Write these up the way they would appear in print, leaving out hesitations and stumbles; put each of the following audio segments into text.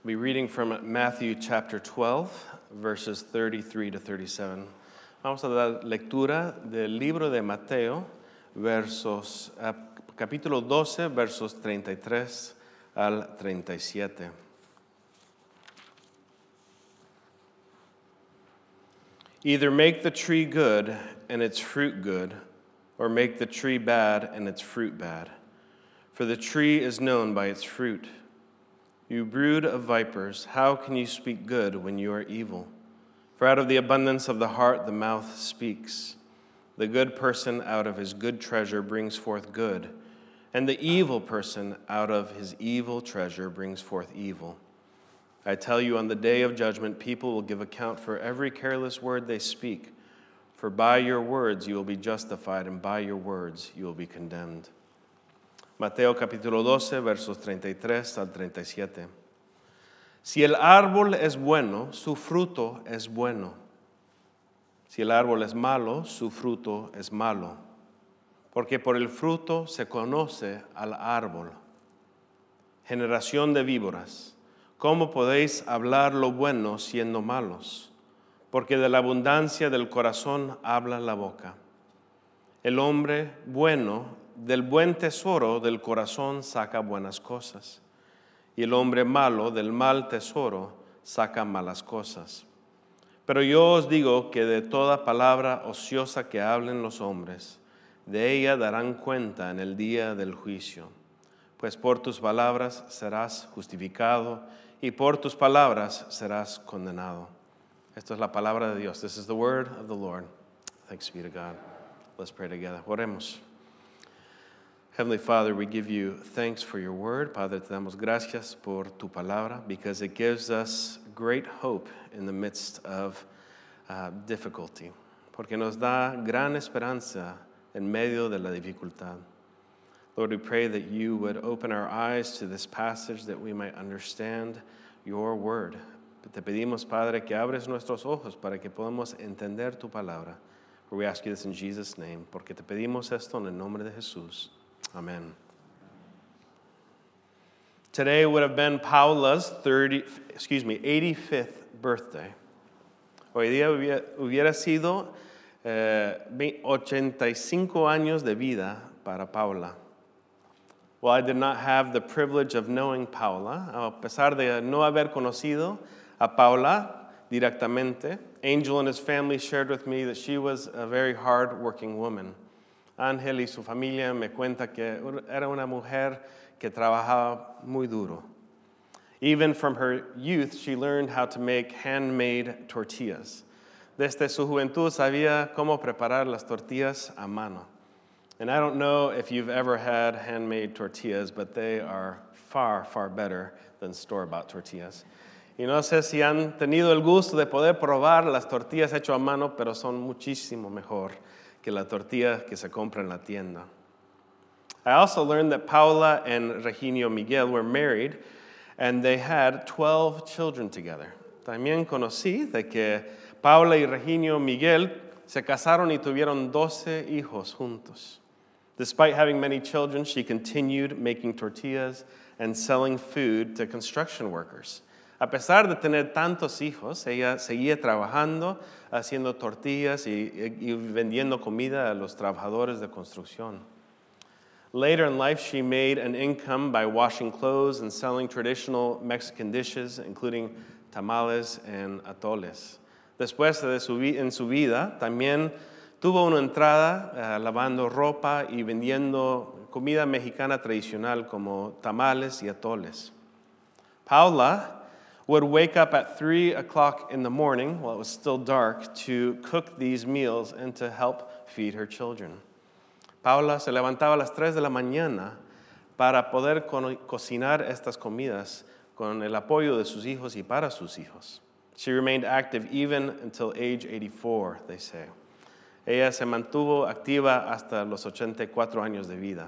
We'll be reading from Matthew chapter 12, verses 33 to 37. Vamos a dar lectura del libro de Mateo, capítulo 12, versos 33 al 37. Either make the tree good and its fruit good, or make the tree bad and its fruit bad. For the tree is known by its fruit. You brood of vipers, how can you speak good when you are evil? For out of the abundance of the heart the mouth speaks. The good person out of his good treasure brings forth good, and the evil person out of his evil treasure brings forth evil. I tell you, on the day of judgment, people will give account for every careless word they speak. For by your words you will be justified, and by your words you will be condemned. Mateo capítulo 12, versos 33 al 37. Si el árbol es bueno, su fruto es bueno. Si el árbol es malo, su fruto es malo. Porque por el fruto se conoce al árbol. Generación de víboras, ¿cómo podéis hablar lo bueno siendo malos? Porque de la abundancia del corazón habla la boca. El hombre bueno del buen tesoro del corazón saca buenas cosas, y el hombre malo del mal tesoro saca malas cosas. Pero yo os digo que de toda palabra ociosa que hablen los hombres, de ella darán cuenta en el día del juicio. Pues por tus palabras serás justificado, y por tus palabras serás condenado. Esto es la palabra de Dios. This is the word of the Lord. Thanks be to God. Let's pray together. Oremos. Heavenly Father, we give you thanks for your word. Padre, te damos gracias por tu palabra because it gives us great hope in the midst of difficulty. Porque nos da gran esperanza en medio de la dificultad. Lord, we pray that you would open our eyes to this passage that we might understand your word. Te pedimos, Padre, que abres nuestros ojos para que podamos entender tu palabra. For we ask you this in Jesus' name, porque te pedimos esto en el nombre de Jesús. Amen. Today would have been Paula's 85th birthday. Hoy día hubiera sido 85 años de vida para Paula. Well, I did not have the privilege of knowing Paula. A pesar de no haber conocido a Paula directamente, Angel and his family shared with me that she was a very hard-working woman. Ángel y su familia me cuenta que era una mujer que trabajaba muy duro. Even from her youth, she learned how to make handmade tortillas. Desde su juventud sabía cómo preparar las tortillas a mano. And I don't know if you've ever had handmade tortillas, but they are far, far better than store-bought tortillas. Y no sé si han tenido el gusto de poder probar las tortillas hechas a mano, pero son muchísimo mejor que la tortilla que se compra en la tienda. I also learned that Paula and Reginio Miguel were married, and they had 12 children together. También conocí de que Paula y Reginio Miguel se casaron y tuvieron 12 hijos juntos. Despite having many children, she continued making tortillas and selling food to construction workers. A pesar de tener tantos hijos, ella seguía trabajando, haciendo tortillas y vendiendo comida a los trabajadores de construcción. Later in life, she made an income by washing clothes and selling traditional Mexican dishes, including tamales and atoles. Después en su vida, también tuvo una entrada lavando ropa y vendiendo comida mexicana tradicional como tamales y atoles. Paula would wake up at 3 o'clock in the morning, while it was still dark, to cook these meals and to help feed her children. Paula se levantaba a las 3 de la mañana para poder cocinar estas comidas con el apoyo de sus hijos y para sus hijos. She remained active even until age 84, they say. Ella se mantuvo activa hasta los 84 años de vida.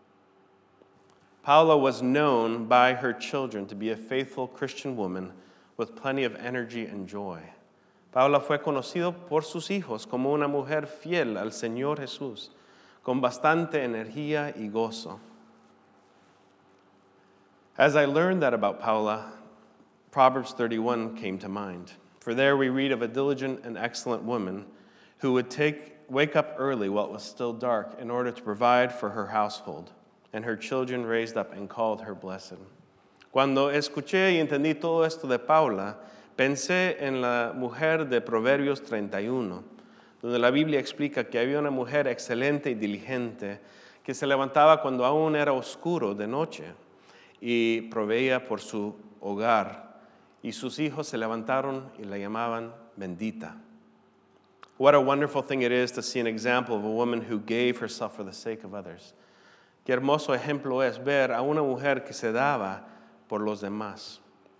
Paula was known by her children to be a faithful Christian woman with plenty of energy and joy. Paula fue conocido por sus hijos como una mujer fiel al Señor Jesús, con bastante energía y gozo. As I learned that about Paula, Proverbs 31 came to mind. For there we read of a diligent and excellent woman who would wake up early while it was still dark in order to provide for her household, and her children raised up and called her blessed. Cuando escuché y entendí todo esto de Paula, pensé en la mujer de Proverbios 31, donde la Biblia explica que había una mujer excelente y diligente que se levantaba cuando aún era oscuro de noche y proveía por su hogar, y sus hijos se levantaron y la llamaban bendita. What a wonderful thing it is to see an example of a woman who gave herself for the sake of others. Qué hermoso ejemplo es ver a una mujer que se daba por los demás.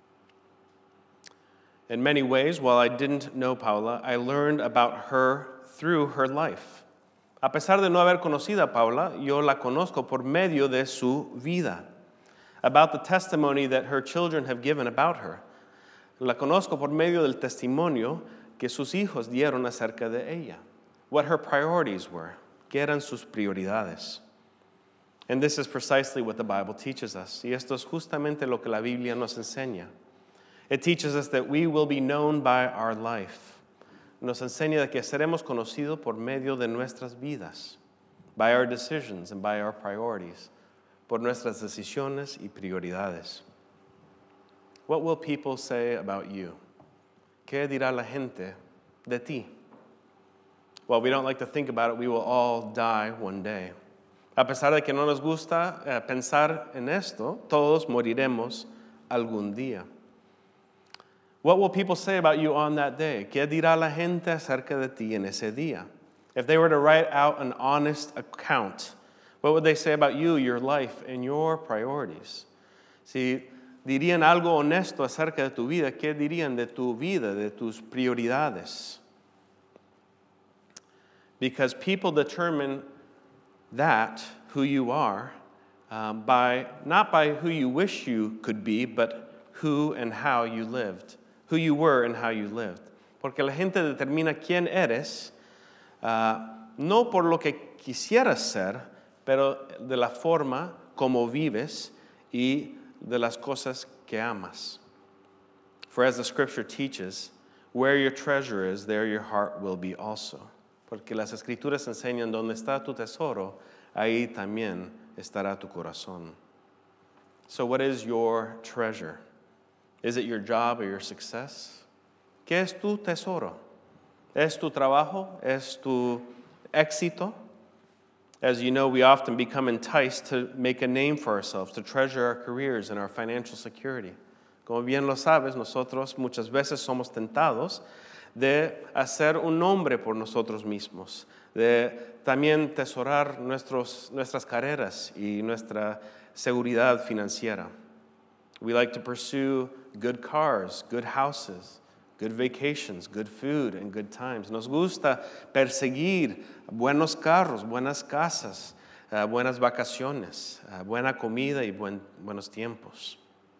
In many ways, while I didn't know Paula, I learned about her through her life. A pesar de no haber conocido a Paula, yo la conozco por medio de su vida. About the testimony that her children have given about her. La conozco por medio del testimonio que sus hijos dieron acerca de ella. What her priorities were. ¿Qué eran sus prioridades? And this is precisely what the Bible teaches us. Y esto es justamente lo que la Biblia nos enseña. It teaches us that we will be known by our life. Nos enseña de que seremos conocidos por medio de nuestras vidas. By our decisions and by our priorities. Por nuestras decisiones y prioridades. What will people say about you? ¿Qué dirá la gente de ti? Well, we don't like to think about it. We will all die one day. A pesar de que no nos gusta pensar en esto, todos moriremos algún día. What will people say about you on that day? ¿Qué dirá la gente acerca de ti en ese día? If they were to write out an honest account, what would they say about you, your life, and your priorities? Si dirían algo honesto acerca de tu vida, ¿qué dirían de tu vida, de tus prioridades? Because people determine that, who you are, not by who you wish you could be, but who and how you lived. Who you were and how you lived. Porque la gente determina quién eres, no por lo que quisieras ser, pero de la forma como vives y de las cosas que amas. For as the scripture teaches, where your treasure is, there your heart will be also. Porque las escrituras enseñan donde está tu tesoro, ahí también estará tu corazón. So what is your treasure? Is it your job or your success? ¿Qué es tu tesoro? ¿Es tu trabajo? ¿Es tu éxito? As you know, we often become enticed to make a name for ourselves, to treasure our careers and our financial security. Como bien lo sabes, nosotros muchas veces somos tentados de hacer un nombre por nosotros mismos, de también tesorar nuestras carreras y nuestra seguridad financiera. We like to pursue good cars, good houses, good vacations, good food, and good times. Nos gusta perseguir buenos carros, buenas casas, buenas vacaciones, buena comida y buenos tiempos.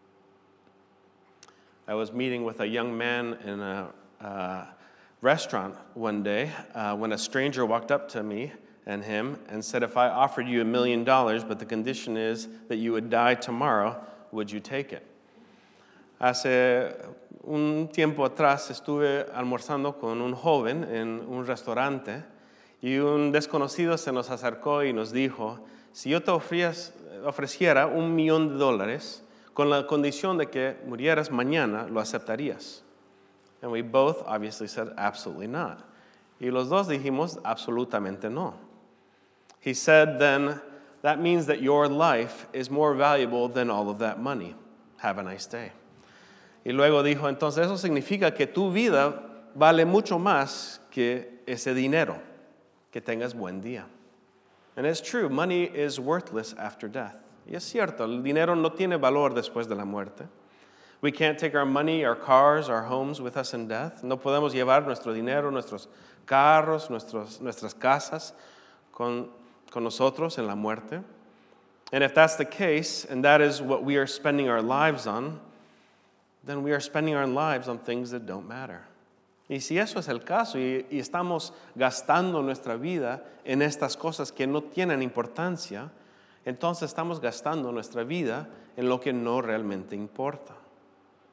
I was meeting with a young man in a restaurant one day when a stranger walked up to me and him and said, if I offered you $1 million, but the condition is that you would die tomorrow, would you take it? Hace un tiempo atrás estuve almorzando con un joven en un restaurante y un desconocido se nos acercó y nos dijo, si yo te ofreciera $1 million con la condición de que murieras mañana, ¿lo aceptarías? And we both obviously said, absolutely not. Y los dos dijimos, absolutamente no. He said, then, that means that your life is more valuable than all of that money. Have a nice day. Y luego dijo, entonces eso significa que tu vida vale mucho más que ese dinero. Que tengas buen día. And it's true, money is worthless after death. Y es cierto, el dinero no tiene valor después de la muerte. We can't take our money, our cars, our homes with us in death. No podemos llevar nuestro dinero, nuestros carros, nuestras casas con nosotros en la muerte. And if that's the case, and that is what we are spending our lives on, then we are spending our lives on things that don't matter. Y si eso es el caso y estamos gastando nuestra vida en estas cosas que no tienen importancia, entonces estamos gastando nuestra vida en lo que no realmente importa.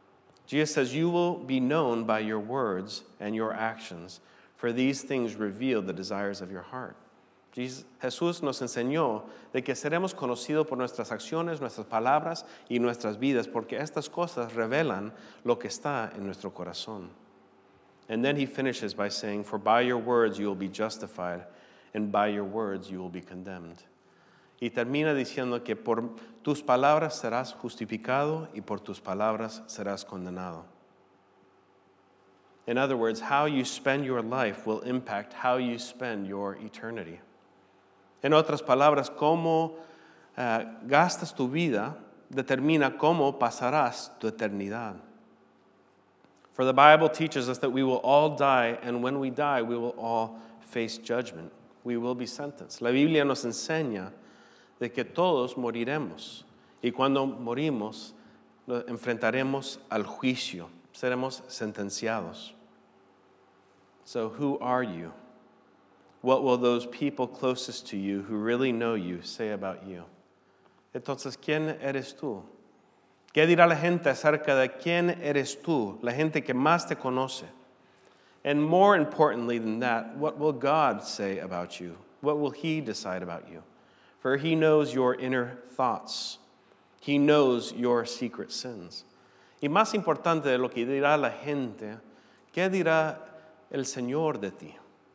Jesus says, you will be known by your words and your actions, for these things reveal the desires of your heart. Jesús nos enseñó de que seremos conocidos por nuestras acciones, nuestras palabras y nuestras vidas, porque estas cosas revelan lo que está en nuestro corazón. And then he finishes by saying, for by your words you will be justified, and by your words you will be condemned. Y termina diciendo que por tus palabras serás justificado y por tus palabras serás condenado. In other words, how you spend your life will impact how you spend your eternity. En otras palabras, cómo gastas tu vida determina cómo pasarás tu eternidad. For the Bible teaches us that we will all die, and when we die, we will all face judgment. We will be sentenced. La Biblia nos enseña de que todos moriremos, y cuando morimos, nos enfrentaremos al juicio, seremos sentenciados. So who are you? What will those people closest to you who really know you say about you? Entonces, ¿quién eres tú? ¿Qué dirá la gente acerca de quién eres tú, la gente que más te conoce? And more importantly than that, what will God say about you? What will He decide about you? For He knows your inner thoughts. He knows your secret sins. Y más importante de lo que dirá la gente, ¿qué dirá el Señor de ti?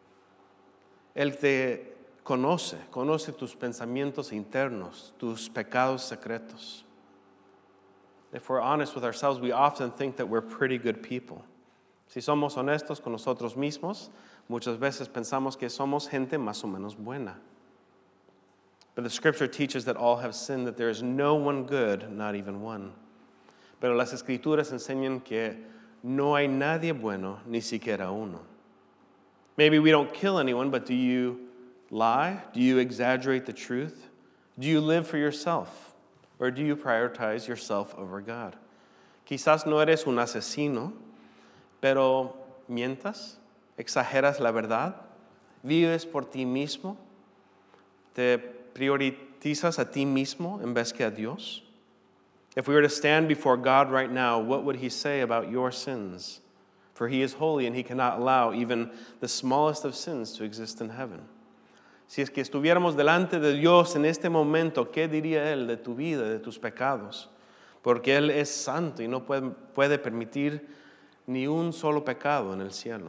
Él te conoce tus pensamientos internos, tus pecados secretos. If we're honest with ourselves, we often think that we're pretty good people. Si somos honestos con nosotros mismos, muchas veces pensamos que somos gente más o menos buena. But the scripture teaches that all have sinned, that there is no one good, not even one. Pero las escrituras enseñan que no hay nadie bueno, ni siquiera uno. Maybe we don't kill anyone, but do you lie? Do you exaggerate the truth? Do you live for yourself? Or do you prioritize yourself over God? Quizás no eres un asesino, pero mientas, exageras la verdad, vives por ti mismo, te priorizas a ti mismo en vez que a Dios. If we were to stand before God right now, what would He say about your sins? For He is holy and He cannot allow even the smallest of sins to exist in heaven. Si es que estuviéramos delante de Dios en este momento, ¿qué diría Él de tu vida, de tus pecados? Porque Él es santo y no puede permitir ni un solo pecado en el cielo.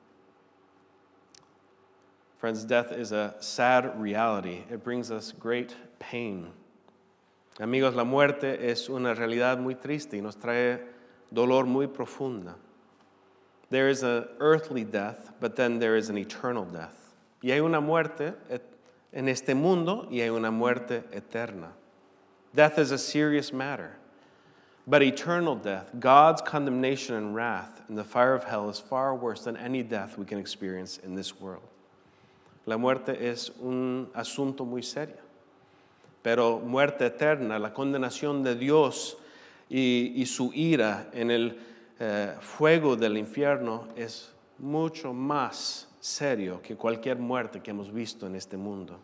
Friends, death is a sad reality. It brings us great pain. Amigos, la muerte es una realidad muy triste y nos trae dolor muy profunda. There is an earthly death, but then there is an eternal death. Y hay una muerte en este mundo y hay una muerte eterna. Death is a serious matter. But eternal death, God's condemnation and wrath in the fire of hell is far worse than any death we can experience in this world. La muerte es un asunto muy serio. Pero muerte eterna, la condenación de Dios y su ira en el fuego del infierno es mucho más serio que cualquier muerte que hemos visto en este mundo.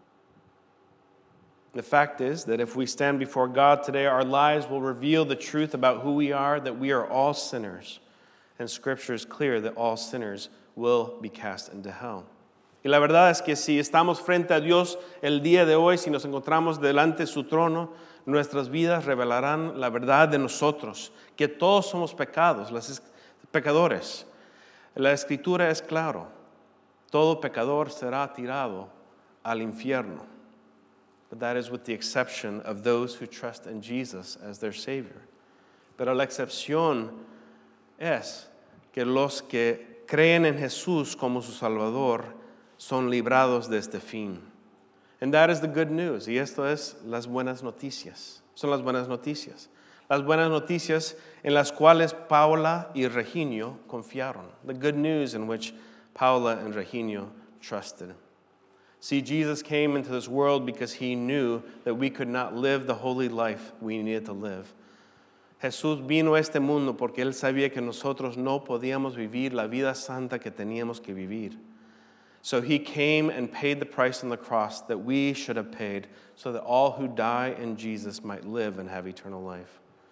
The fact is that if we stand before God today, our lives will reveal the truth about who we are, that we are all sinners. And Scripture is clear that all sinners will be cast into hell. Y la verdad es que si estamos frente a Dios el día de hoy, si nos encontramos delante de su trono, nuestras vidas revelarán la verdad de nosotros, que todos somos pecadores. La Escritura es claro. Todo pecador será tirado al infierno. But that is with the exception of those who trust in Jesus as their Savior. Pero la excepción es que los que creen en Jesús como su Salvador son librados de este fin. And that is the good news. Y esto es las buenas noticias. Son las buenas noticias. Las buenas noticias en las cuales Paula y Reginio confiaron. The good news in which Paula and Reginio trusted. See, Jesus came into this world because He knew that we could not live the holy life we needed to live. Jesús vino a este mundo porque Él sabía que nosotros no podíamos vivir la vida santa que teníamos que vivir. So He came and paid the price on the cross that we should have paid so that all who die in Jesus might live and have eternal life.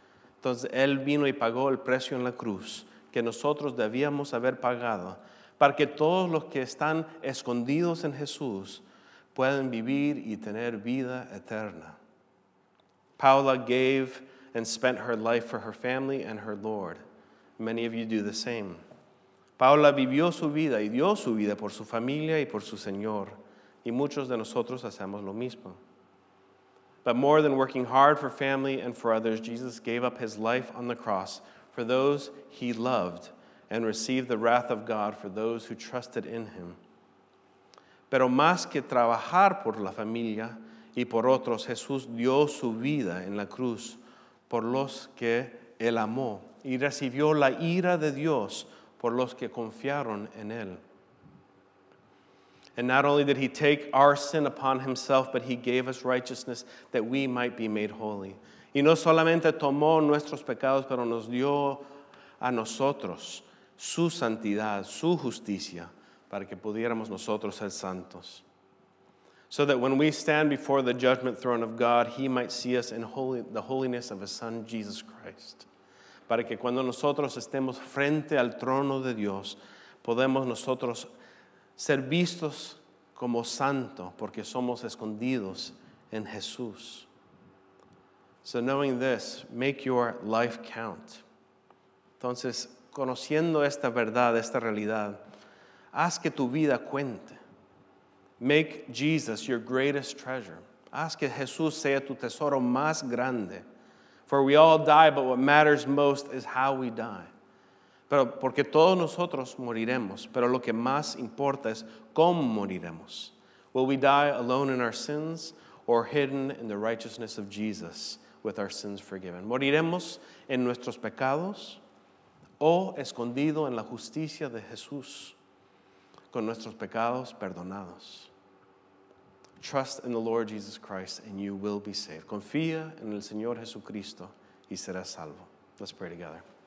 Entonces Él vino y pagó el precio en la cruz que nosotros debíamos haber pagado para que todos los que están escondidos en Jesús puedan vivir y tener vida eterna. Paula gave and spent her life for her family and her Lord. Many of you do the same. Paula vivió su vida y dio su vida por su familia y por su Señor. Y muchos de nosotros hacemos lo mismo. But more than working hard for family and for others, Jesus gave up his life on the cross for those he loved and received the wrath of God for those who trusted in him. Pero más que trabajar por la familia y por otros, Jesús dio su vida en la cruz por los que él amó y recibió la ira de Dios por los que confiaron en él. And not only did he take our sin upon himself, but he gave us righteousness that we might be made holy. Y no solamente tomó nuestros pecados, pero nos dio a nosotros su santidad, su justicia, para que pudiéramos nosotros ser santos. So that when we stand before the judgment throne of God, he might see us in the holiness of his Son, Jesus Christ. Para que cuando nosotros estemos frente al trono de Dios, podemos nosotros ser vistos como santo porque somos escondidos en Jesús. So knowing this, make your life count. Entonces, conociendo esta verdad, esta realidad, haz que tu vida cuente. Make Jesus your greatest treasure. Haz que Jesús sea tu tesoro más grande. For we all die, but what matters most is how we die. Pero porque todos nosotros moriremos, pero lo que más importa es cómo moriremos. Will we die alone in our sins or hidden in the righteousness of Jesus with our sins forgiven? ¿Moriremos en nuestros pecados o escondido en la justicia de Jesús con nuestros pecados perdonados? Trust in the Lord Jesus Christ and you will be saved. Confía en el Señor Jesucristo y serás salvo. Let's pray together.